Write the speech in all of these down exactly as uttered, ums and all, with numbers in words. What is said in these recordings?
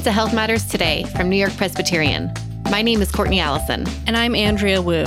to Health Matters Today from New York Presbyterian. My name is Courtney Allison. And I'm Andrea Wu.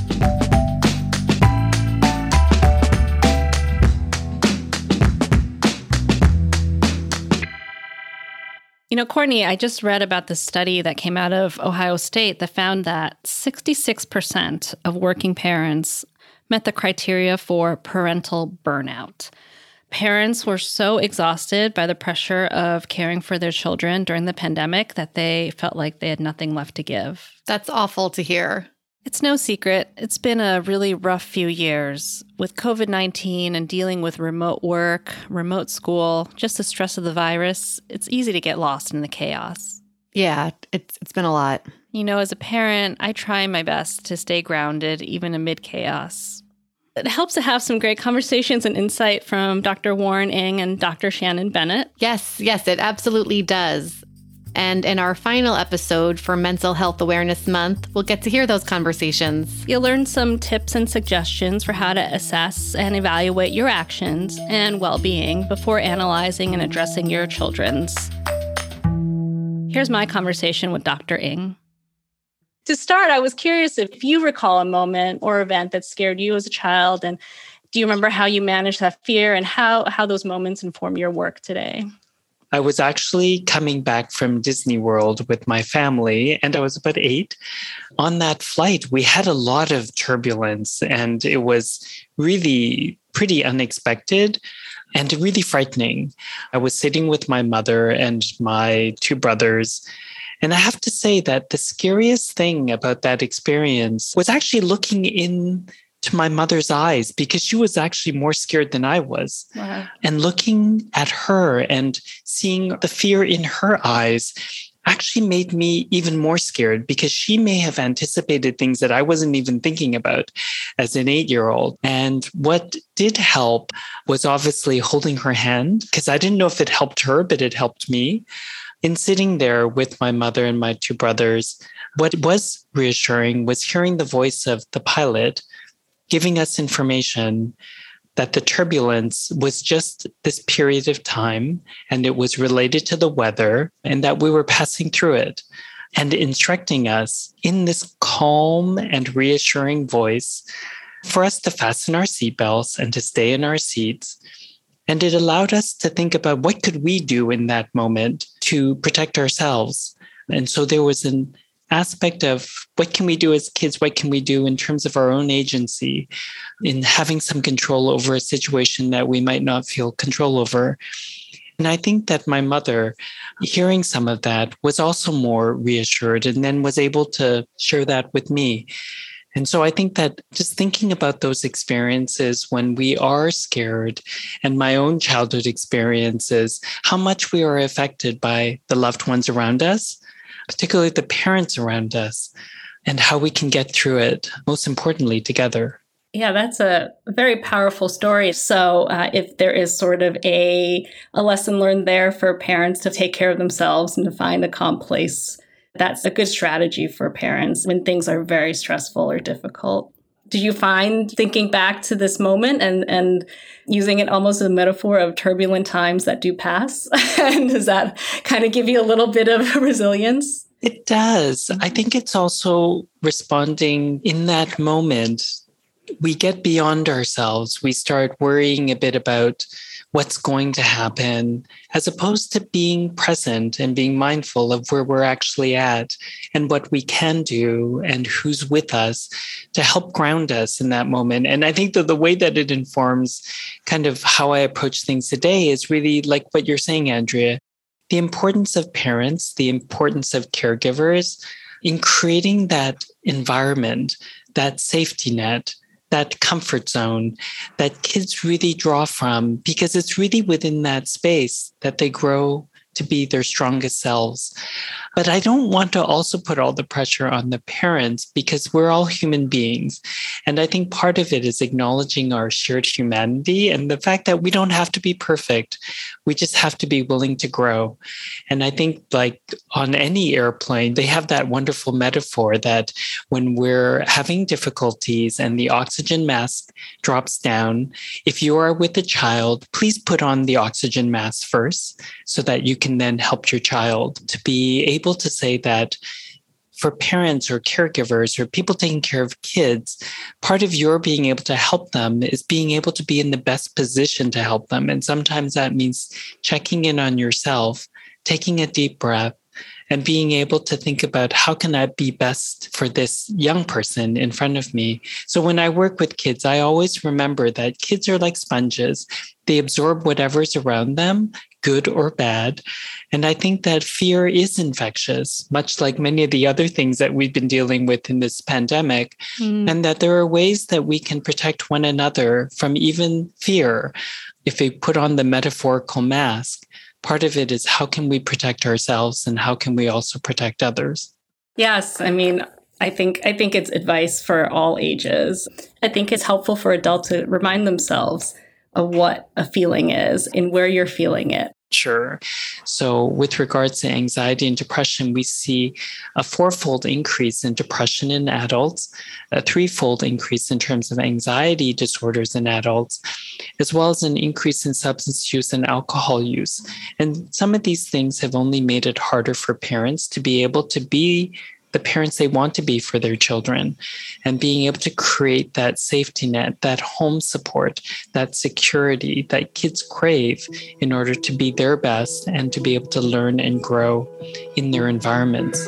You know, Courtney, I just read about the study that came out of Ohio State that found that sixty-six percent of working parents met the criteria for parental burnout. Parents were so exhausted by the pressure of caring for their children during the pandemic that they felt like they had nothing left to give. That's awful to hear. It's no secret. It's been a really rough few years with covid nineteen and dealing with remote work, remote school, just the stress of the virus. It's easy to get lost in the chaos. Yeah, it's it's been a lot. You know, as a parent, I try my best to stay grounded even amid chaos. It helps to have some great conversations and insight from Doctor Warren Ng and Doctor Shannon Bennett. Yes, yes, it absolutely does. And in our final episode for Mental Health Awareness Month, we'll get to hear those conversations. You'll learn some tips and suggestions for how to assess and evaluate your actions and well-being before analyzing and addressing your children's. Here's my conversation with Doctor Ng. To start, I was curious if you recall a moment or event that scared you as a child, and do you remember how you managed that fear and how, how those moments inform your work today? I was actually coming back from Disney World with my family, and I was about eight. On that flight, we had a lot of turbulence, and it was really pretty unexpected and really frightening. I was sitting with my mother and my two brothers, and I have to say that the scariest thing about that experience was actually looking in to my mother's eyes, because she was actually more scared than I was. Wow. And looking at her and seeing the fear in her eyes actually made me even more scared, because she may have anticipated things that I wasn't even thinking about as an eight-year-old. And what did help was obviously holding her hand, because I didn't know if it helped her, but it helped me. In sitting there with my mother and my two brothers, what was reassuring was hearing the voice of the pilot giving us information that the turbulence was just this period of time, and it was related to the weather, and that we were passing through it, and instructing us in this calm and reassuring voice for us to fasten our seatbelts and to stay in our seats. And it allowed us to think about what could we do in that moment to protect ourselves. And so there was an aspect of what can we do as kids, what can we do in terms of our own agency in having some control over a situation that we might not feel control over. And I think that my mother, hearing some of that, was also more reassured and then was able to share that with me. And so I think that just thinking about those experiences when we are scared, and my own childhood experiences, how much we are affected by the loved ones around us, particularly the parents around us, and how we can get through it, most importantly, together. Yeah, that's a very powerful story. So uh, if there is sort of a, a lesson learned there for parents to take care of themselves and to find a calm place, that's a good strategy for parents when things are very stressful or difficult. Do you find thinking back to this moment and, and using it almost as a metaphor of turbulent times that do pass? And does that kind of give you a little bit of resilience? It does. I think it's also responding in that moment. We get beyond ourselves. We start worrying a bit about what's going to happen, as opposed to being present and being mindful of where we're actually at and what we can do and who's with us to help ground us in that moment. And I think that the way that it informs kind of how I approach things today is really like what you're saying, Andrea, the importance of parents, the importance of caregivers in creating that environment, that safety net, that comfort zone that kids really draw from, because it's really within that space that they grow to be their strongest selves. But I don't want to also put all the pressure on the parents, because we're all human beings. And I think part of it is acknowledging our shared humanity and the fact that we don't have to be perfect. We just have to be willing to grow. And I think, like on any airplane, they have that wonderful metaphor that when we're having difficulties and the oxygen mask drops down, if you are with a child, please put on the oxygen mask first so that you can then help your child. To be able to say that for parents or caregivers or people taking care of kids, part of your being able to help them is being able to be in the best position to help them. And sometimes that means checking in on yourself, taking a deep breath, and being able to think about how can I be best for this young person in front of me. So when I work with kids, I always remember that kids are like sponges. They absorb whatever's around them, good or bad. And I think that fear is infectious, much like many of the other things that we've been dealing with in this pandemic, mm. and that there are ways that we can protect one another from even fear. If we put on the metaphorical mask, part of it is how can we protect ourselves and how can we also protect others? Yes, I mean, I think I think it's advice for all ages. I think it's helpful for adults to remind themselves of what a feeling is and where you're feeling it. Sure. So with regards to anxiety and depression, we see a fourfold increase in depression in adults, a threefold increase in terms of anxiety disorders in adults, as well as an increase in substance use and alcohol use. And some of these things have only made it harder for parents to be able to be the parents they want to be for their children, and being able to create that safety net, that home support, that security that kids crave in order to be their best and to be able to learn and grow in their environments.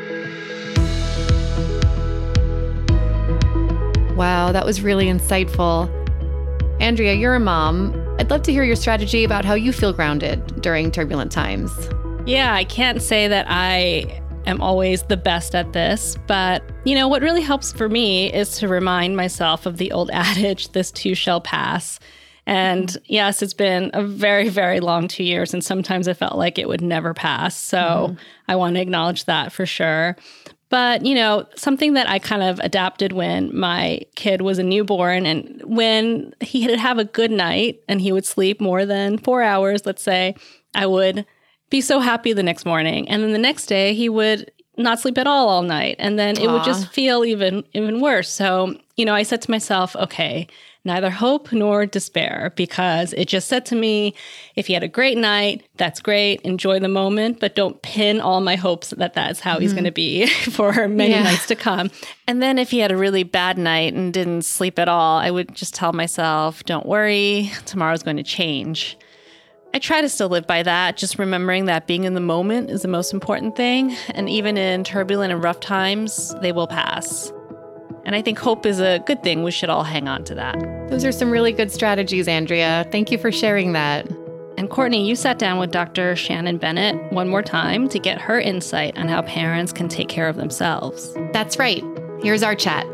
Wow, that was really insightful. Andrea, you're a mom. I'd love to hear your strategy about how you feel grounded during turbulent times. Yeah, I can't say that I am always the best at this, but you know, what really helps for me is to remind myself of the old adage, this too shall pass. And yes, it's been a very, very long two years, and sometimes I felt like it would never pass. So mm-hmm. I want to acknowledge that for sure. But, you know, something that I kind of adapted when my kid was a newborn, and when he would have a good night and he would sleep more than four hours, let's say, I would be so happy the next morning. And then the next day he would not sleep at all all night. And then it Aww. would just feel even, even worse. So, you know, I said to myself, okay, neither hope nor despair, because it just said to me, if he had a great night, that's great. Enjoy the moment, but don't pin all my hopes that that's how mm-hmm. he's going to be for many yeah. nights to come. And then if he had a really bad night and didn't sleep at all, I would just tell myself, don't worry, tomorrow's going to change. I try to still live by that, just remembering that being in the moment is the most important thing. And even in turbulent and rough times, they will pass. And I think hope is a good thing. We should all hang on to that. Those are some really good strategies, Andrea. Thank you for sharing that. And Courtney, you sat down with Doctor Shannon Bennett one more time to get her insight on how parents can take care of themselves. That's right. Here's our chat.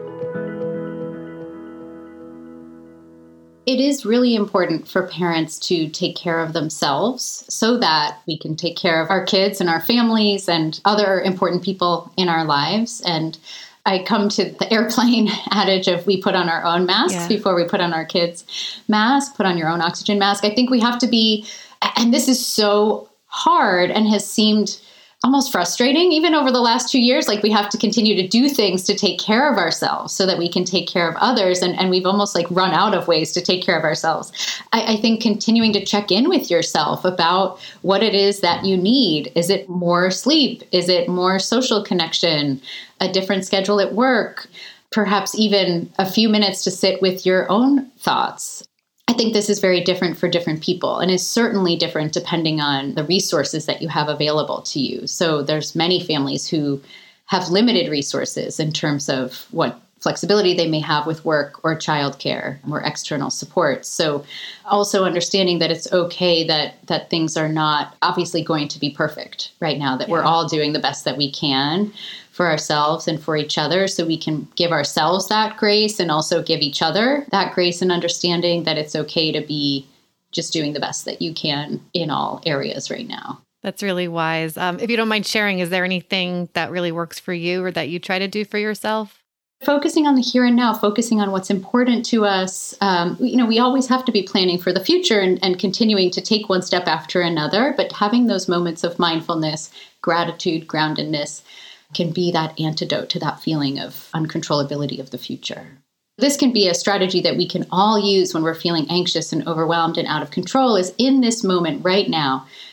It is really important for parents to take care of themselves so that we can take care of our kids and our families and other important people in our lives. And I come to the airplane adage of we put on our own masks yeah. before we put on our kids' mask, put on your own oxygen mask. I think we have to be, and this is so hard and has seemed almost frustrating, even over the last two years, like we have to continue to do things to take care of ourselves so that we can take care of others. And, and we've almost like run out of ways to take care of ourselves. I, I think continuing to check in with yourself about what it is that you need. Is it more sleep? Is it more social connection? A different schedule at work? Perhaps even a few minutes to sit with your own thoughts. I think this is very different for different people and is certainly different depending on the resources that you have available to you. So there's many families who have limited resources in terms of what flexibility they may have with work or childcare or external support. So also understanding that it's okay that that things are not obviously going to be perfect right now, that yeah. we're all doing the best that we can for ourselves and for each other, so we can give ourselves that grace and also give each other that grace and understanding that it's okay to be just doing the best that you can in all areas right now. That's really wise. Um, if you don't mind sharing, is there anything that really works for you or that you try to do for yourself? Focusing on the here and now, focusing on what's important to us. Um, you know, we always have to be planning for the future and, and continuing to take one step after another, but having those moments of mindfulness, gratitude, groundedness can be that antidote to that feeling of uncontrollability of the future. This can be a strategy that we can all use when we're feeling anxious and overwhelmed and out of control, is in this moment right now,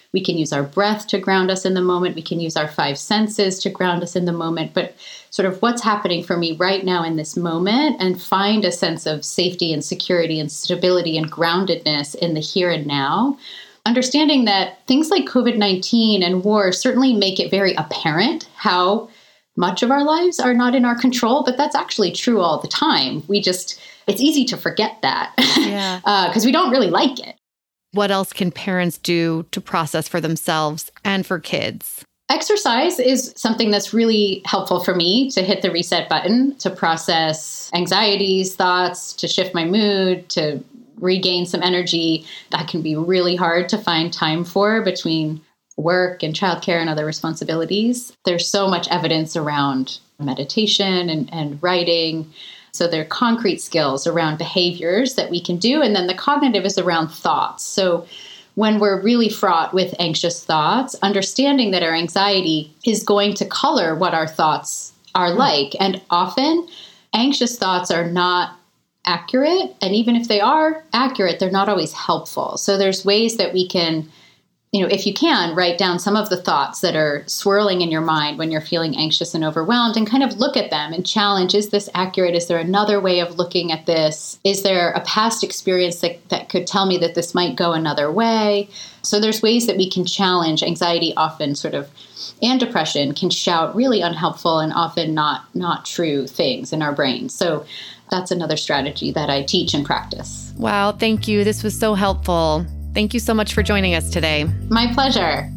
We can use our breath to ground us in the moment. We can use our five senses to ground us in the moment. But sort of what's happening for me right now in this moment, and find a sense of safety and security and stability and groundedness in the here and now. Understanding that things like covid nineteen and war certainly make it very apparent how much of our lives are not in our control, but that's actually true all the time. We just, it's easy to forget that Yeah. because uh, we don't really like it. What else can parents do to process for themselves and for kids? Exercise is something that's really helpful for me to hit the reset button, to process anxieties, thoughts, to shift my mood, to regain some energy. That can be really hard to find time for between work and childcare and other responsibilities. There's so much evidence around meditation and, and writing. So there are concrete skills around behaviors that we can do. And then the cognitive is around thoughts. So when we're really fraught with anxious thoughts, understanding that our anxiety is going to color what our thoughts are like. And often anxious thoughts are not accurate. And even if they are accurate, they're not always helpful. So there's ways that we can, you know, if you can, write down some of the thoughts that are swirling in your mind when you're feeling anxious and overwhelmed, and kind of look at them and challenge, is this accurate? Is there another way of looking at this? Is there a past experience that, that could tell me that this might go another way? So there's ways that we can challenge anxiety often sort of, and depression can shout really unhelpful and often not, not true things in our brains. So that's another strategy that I teach and practice. Wow, thank you. This was so helpful. Thank you so much for joining us today. My pleasure.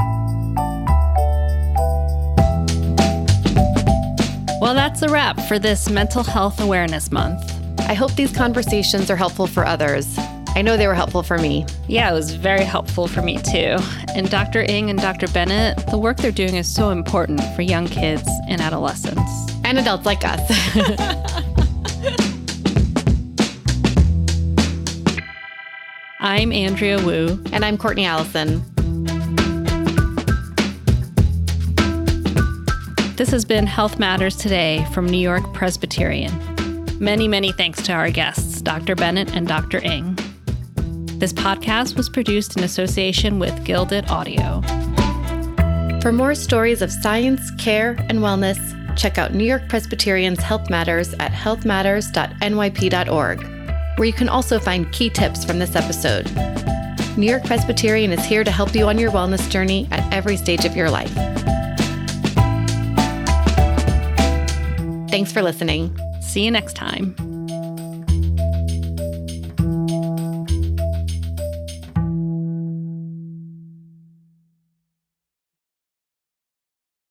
Well, that's a wrap for this Mental Health Awareness Month. I hope these conversations are helpful for others. I know they were helpful for me. Yeah, it was very helpful for me too. And Doctor Ng and Doctor Bennett, the work they're doing is so important for young kids and adolescents. And adults like us. I'm Andrea Wu. And I'm Courtney Allison. This has been Health Matters Today from New York Presbyterian. Many, many thanks to our guests, Doctor Bennett and Doctor Ng. This podcast was produced in association with Gilded Audio. For more stories of science, care, and wellness, check out New York Presbyterian's Health Matters at health matters dot n y p dot org. where you can also find key tips from this episode. New York Presbyterian is here to help you on your wellness journey at every stage of your life. Thanks for listening. See you next time.